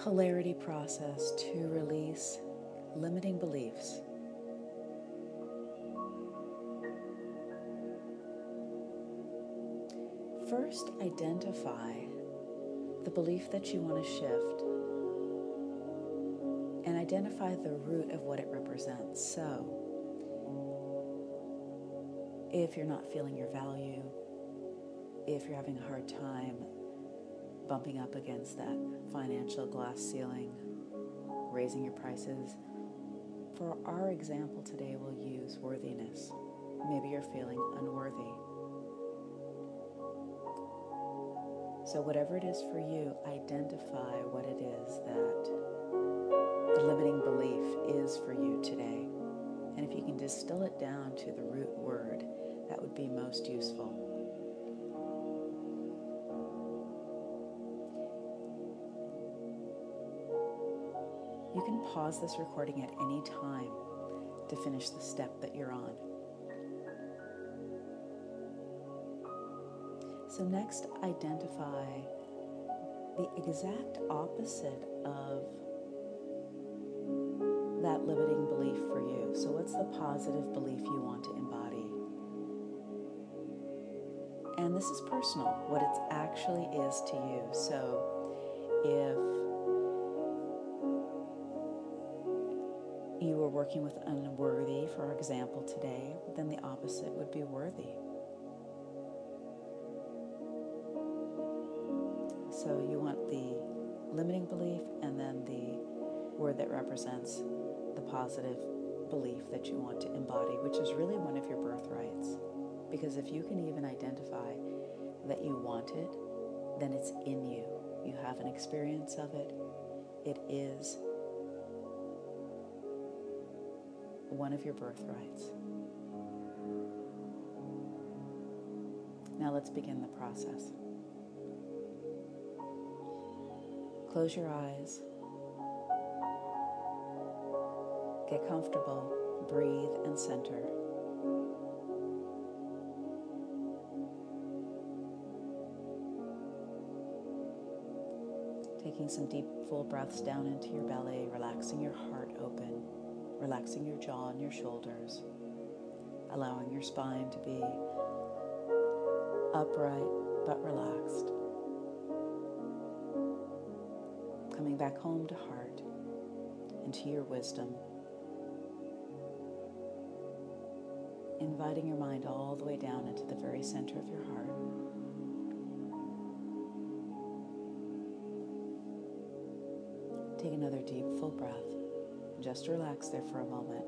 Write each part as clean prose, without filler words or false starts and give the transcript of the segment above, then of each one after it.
polarity process to release limiting beliefs. First, identify the belief that you want to shift and identify the root of what it represents. So, if you're not feeling your value, if you're having a hard time bumping up against that financial glass ceiling, raising your prices, for our example today, we'll use worthiness. Maybe you're feeling unworthy. So whatever it is for you, identify what it is that the limiting belief is for you today. And if you can distill it down to the root word, that would be most useful. You can pause this recording at any time to finish the step that you're on. So next, identify the exact opposite of that limiting belief for you. So what's the positive belief you want to embody? And this is personal, what it actually is to you. So if you were working with unworthy, for example, today, then the opposite would be worthy. So you want the limiting belief and then the word that represents the positive belief that you want to embody, which is really one of your birthrights. Because if you can even identify that you want it, then it's in you. You have an experience of it. It is one of your birthrights. Now let's begin the process. Close your eyes. Get comfortable. Breathe and center. Taking some deep, full breaths down into your belly, relaxing your heart open, relaxing your jaw and your shoulders, allowing your spine to be upright but relaxed. Coming back home to heart, into your wisdom. Inviting your mind all the way down into the very center of your heart. Take another deep, full breath. Just relax there for a moment.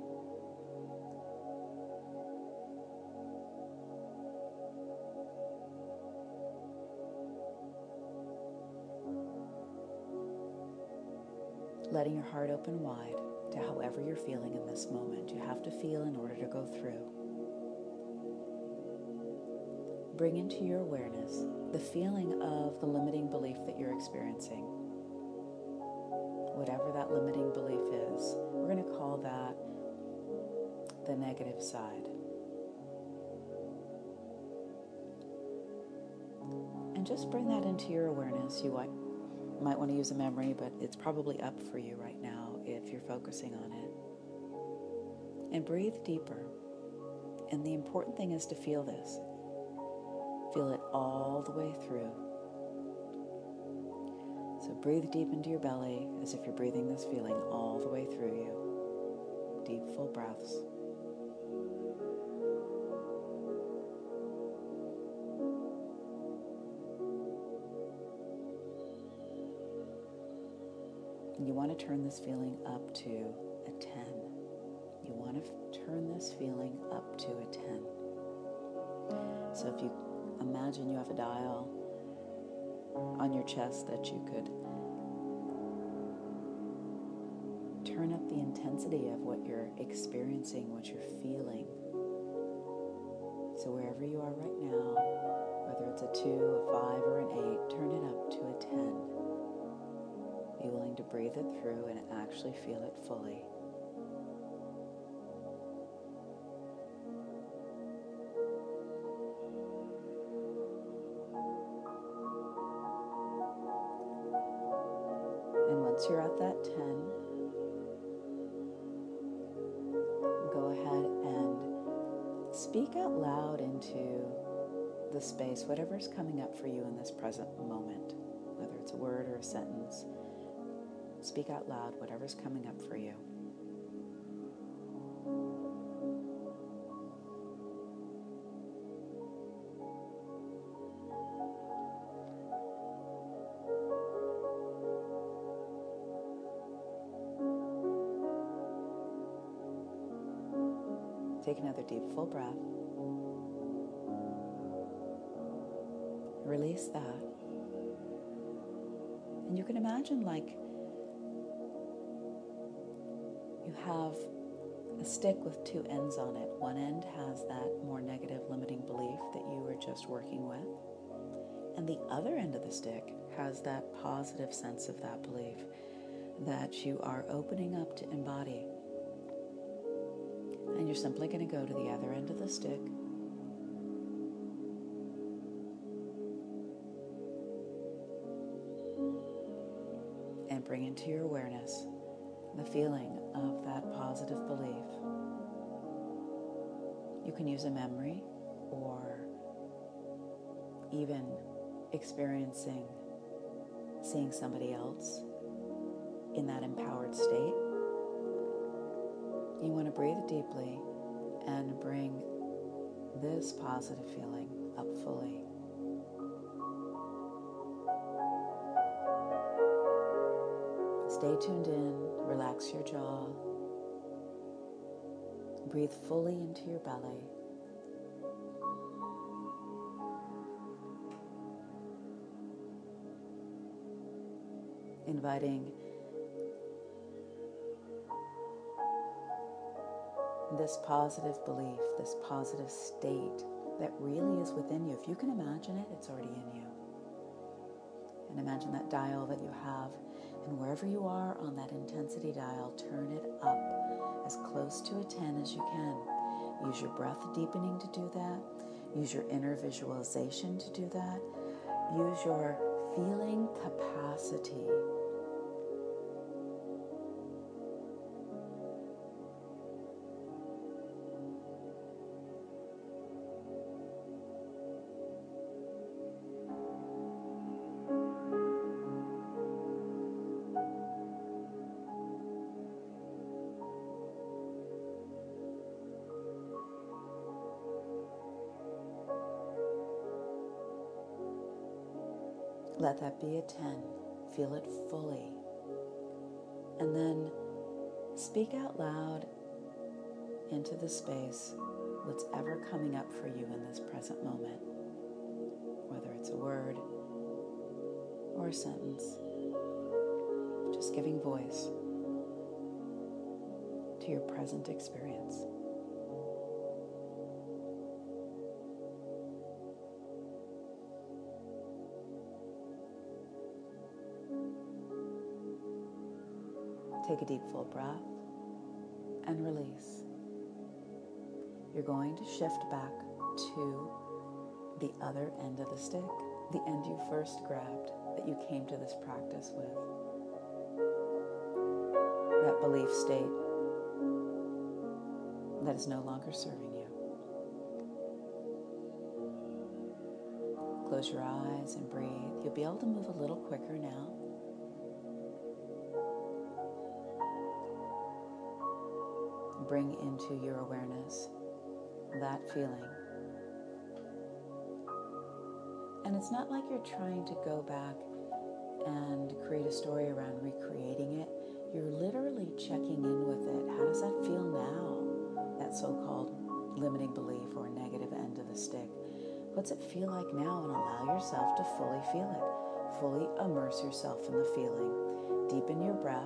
Letting your heart open wide to however you're feeling in this moment. You have to feel in order to go through. Bring into your awareness the feeling of the limiting belief that you're experiencing. Whatever that limiting belief is, we're going to call that the negative side. And just bring that into your awareness. You might want to use a memory, but it's probably up for you right now if you're focusing on it. And breathe deeper. And the important thing is to feel this. Feel it all the way through. So breathe deep into your belly as if you're breathing this feeling all the way through you. Deep, full breaths. And you want to turn this feeling up to a 10. You want to turn this feeling up to a 10. So if you imagine you have a dial on your chest that you could turn up the intensity of what you're experiencing, what you're feeling. So wherever you are right now, whether it's a 2, a 5, or an 8, turn it up to a 10. Be willing to breathe it through and actually feel it fully. once you're at that 10, go ahead and speak out loud into the space, whatever's coming up for you in this present moment, whether it's a word or a sentence. Speak out loud whatever's coming up for you. Take another deep, full breath. Release that. And you can imagine like you have a stick with two ends on it. One end has that more negative limiting belief that you were just working with. And the other end of the stick has that positive sense of that belief that you are opening up to embody. And you're simply going to go to the other end of the stick. And bring into your awareness the feeling of that positive belief. You can use a memory or even experiencing seeing somebody else in that empowered state. You want to breathe deeply and bring this positive feeling up fully. Stay tuned in, relax your jaw, breathe fully into your belly. Inviting this positive belief, this positive state that really is within you. If you can imagine it, it's already in you. And imagine that dial that you have, and wherever you are on that intensity dial, turn it up as close to a 10 as you can. Use your breath deepening to do that. Use your inner visualization to do that. Use your feeling capacity. Let that be a 10. Feel it fully. And then speak out loud into the space what's ever coming up for you in this present moment, whether it's a word or a sentence. Just giving voice to your present experience. Take a deep, full breath and release. You're going to shift back to the other end of the stick, the end you first grabbed that you came to this practice with. That belief state that is no longer serving you. Close your eyes and breathe. You'll be able to move a little quicker now. Bring into your awareness that feeling. And it's not like you're trying to go back and create a story around recreating it. You're literally checking in with it. How does that feel now? That so-called limiting belief or negative end of the stick. What's it feel like now? And allow yourself to fully feel it. Fully immerse yourself in the feeling. Deepen your breath.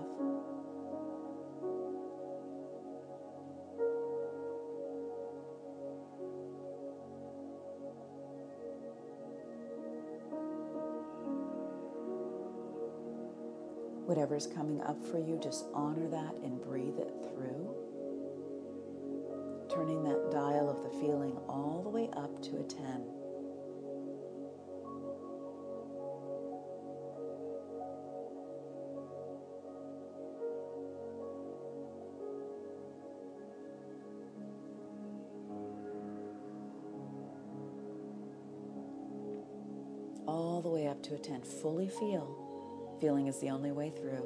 Whatever's coming up for you, just honor that and breathe it through. Turning that dial of the feeling all the way up to a 10. all the way up to a 10. Fully feel. Feeling is the only way through.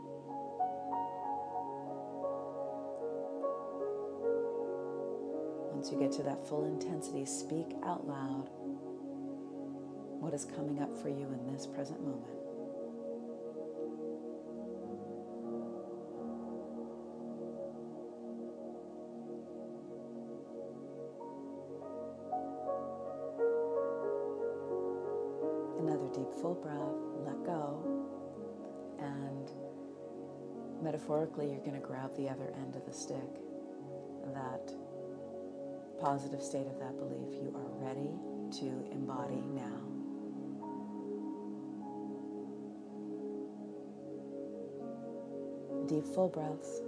Once you get to that full intensity, speak out loud what is coming up for you in this present moment. Another deep full breath, let go, and metaphorically you're going to grab the other end of the stick, that positive state of that belief you are ready to embody now. Deep full breaths,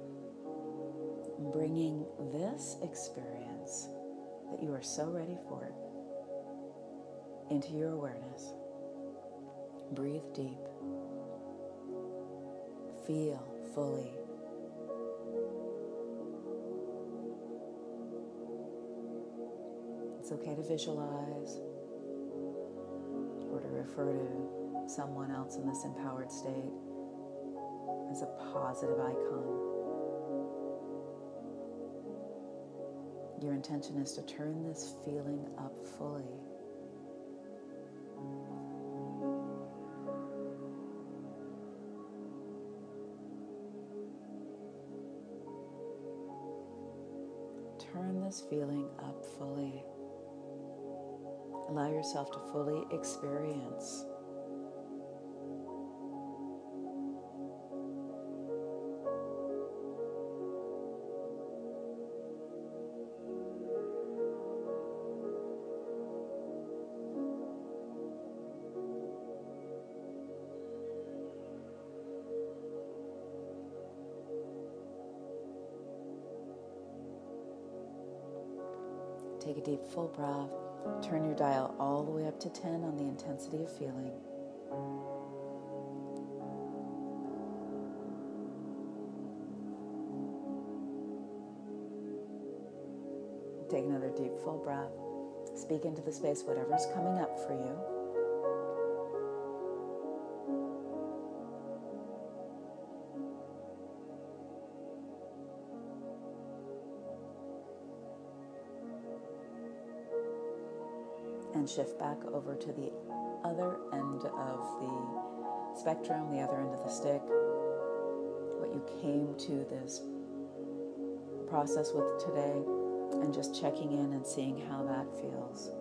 bringing this experience that you are so ready for into your awareness. Breathe deep. Feel fully. It's okay to visualize or to refer to someone else in this empowered state as a positive icon. Your intention is to turn this feeling up fully. Turn this feeling up fully. Allow yourself to fully experience. Take a deep full breath. Turn your dial all the way up to 10 on the intensity of feeling. Take another deep full breath. Speak into the space whatever's coming up for you. And shift back over to the other end of the spectrum, the other end of the stick, what you came to this process with today, and just checking in and seeing how that feels.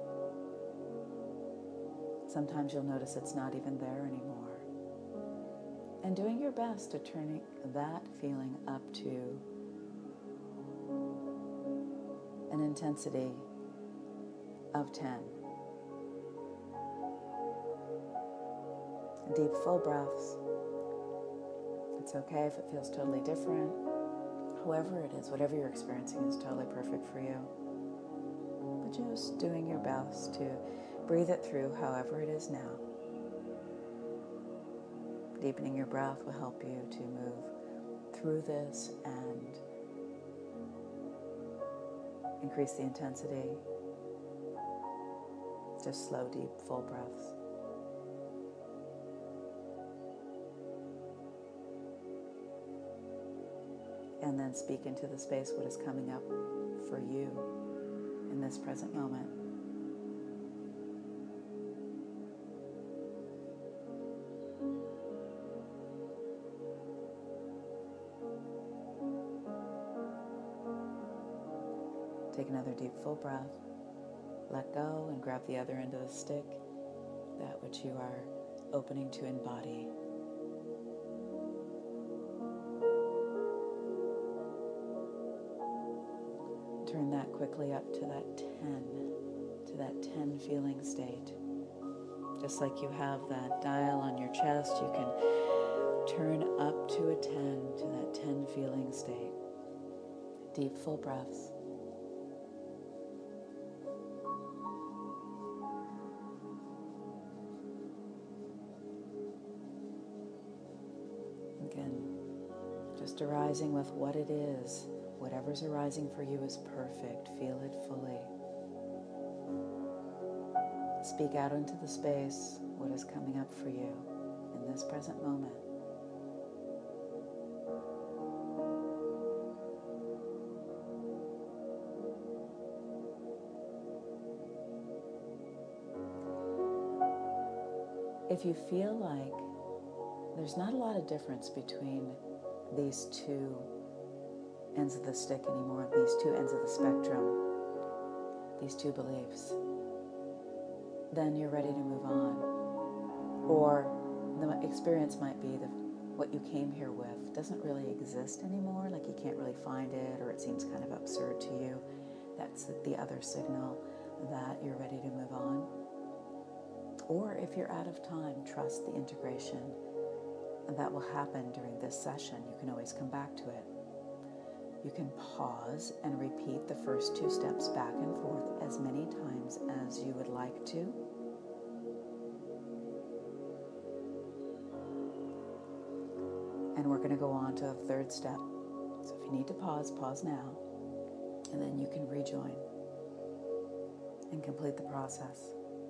Sometimes you'll notice it's not even there anymore. And doing your best to turn that feeling up to an intensity of 10. Deep full breaths. It's okay if it feels totally different. However it is, whatever you're experiencing is totally perfect for you. But just doing your best to breathe it through however it is now. Deepening your breath will help you to move through this and increase the intensity. Just slow, deep, full breaths. And then speak into the space what is coming up for you in this present moment. Take another deep full breath. Let go and grab the other end of the stick, that which you are opening to embody. Turn that quickly up to that 10 feeling state. Just like you have that dial on your chest, you can turn up to a 10, to that 10 feeling state. Deep full breaths. Again, just arising with what it is. Whatever's arising for you is perfect. Feel it fully. Speak out into the space what is coming up for you in this present moment. If you feel like there's not a lot of difference between these two ends of the stick anymore, these two ends of the spectrum, these two beliefs, then you're ready to move on. Or the experience might be that what you came here with doesn't really exist anymore, like you can't really find it, or it seems kind of absurd to you. That's the other signal that you're ready to move on. Or if you're out of time, trust the integration that will happen during this session. You can always come back to it. You can pause and repeat the first two steps back and forth as many times as you would like to. And we're going to go on to a third step. So if you need to pause, pause now. And then you can rejoin and complete the process.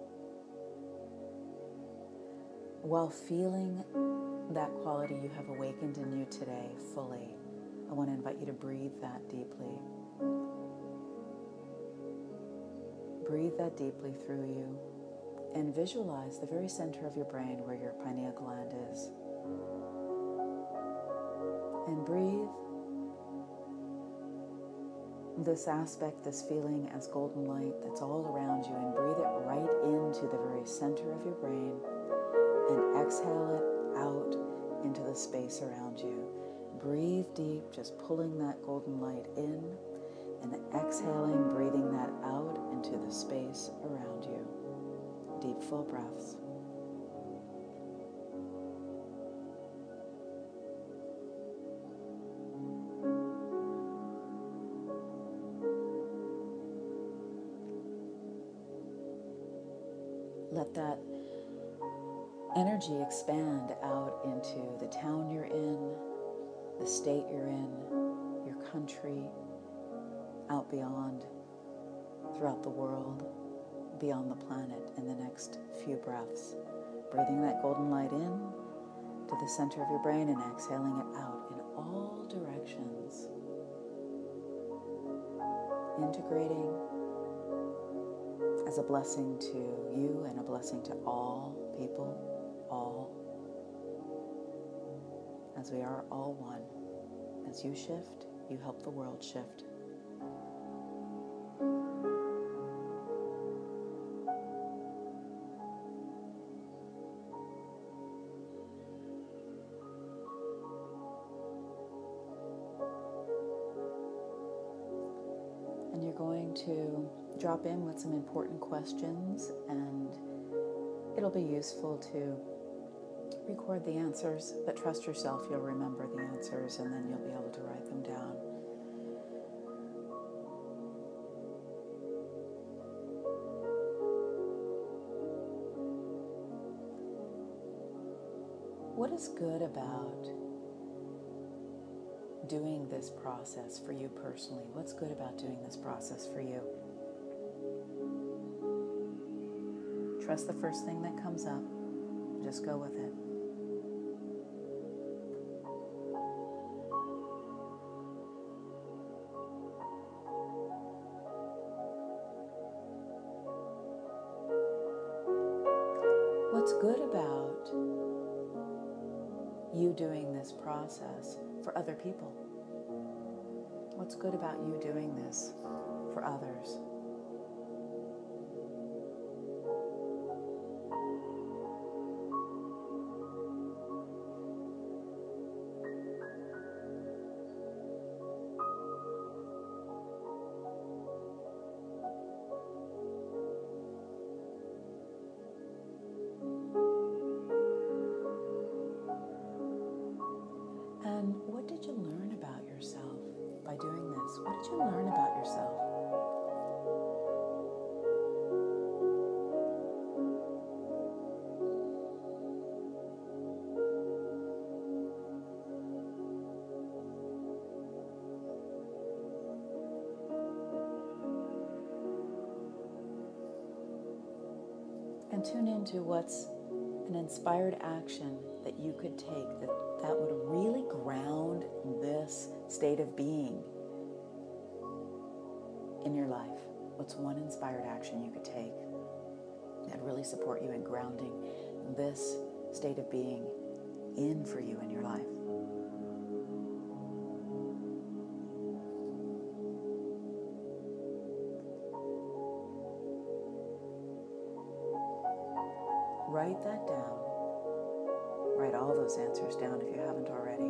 While feeling that quality you have awakened in you today fully, I want to invite you to breathe that deeply. Breathe that deeply through you and visualize the very center of your brain where your pineal gland is. And breathe this aspect, this feeling as golden light that's all around you, and breathe it right into the very center of your brain and exhale it out into the space around you. Breathe deep, just pulling that golden light in and exhaling, breathing that out into the space around you. Deep, full breaths. Let that energy expand out into the town you're in, the state you're in, your country, out beyond, throughout the world, beyond the planet in the next few breaths. Breathing that golden light in to the center of your brain and exhaling it out in all directions. Integrating as a blessing to you and a blessing to all people, all, as we are all one. As you shift, you help the world shift. And you're going to drop in with some important questions, and it'll be useful to record the answers, but trust yourself, you'll remember the answers, and then you'll be able to write them down. What is good about doing this process for you personally? What's good about doing this process for you? Trust the first thing that comes up. Just go with it. What's good about you doing this process for other people? What's good about you doing this for others? And what did you learn about yourself by doing this? What did you learn about yourself? And tune into what's an inspired action that you could take that would really ground this state of being in your life. What's one inspired action you could take that really support you in grounding this state of being in for you in your life? Write that down. Write all those answers down if you haven't already.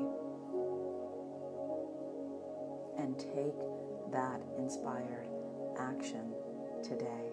And take that inspired action today.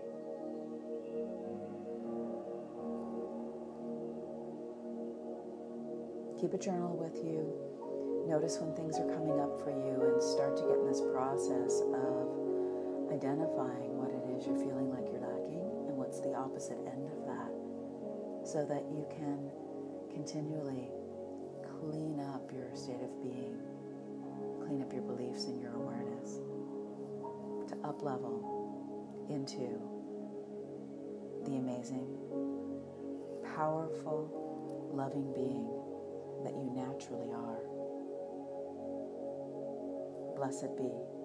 Keep a journal with you. Notice when things are coming up for you and start to get in this process of identifying what it is you're feeling like you're lacking and what's the opposite end of that, so that you can continually clean up your state of being, clean up your beliefs and your awareness to up-level into the amazing, powerful, loving being that you naturally are. Blessed be.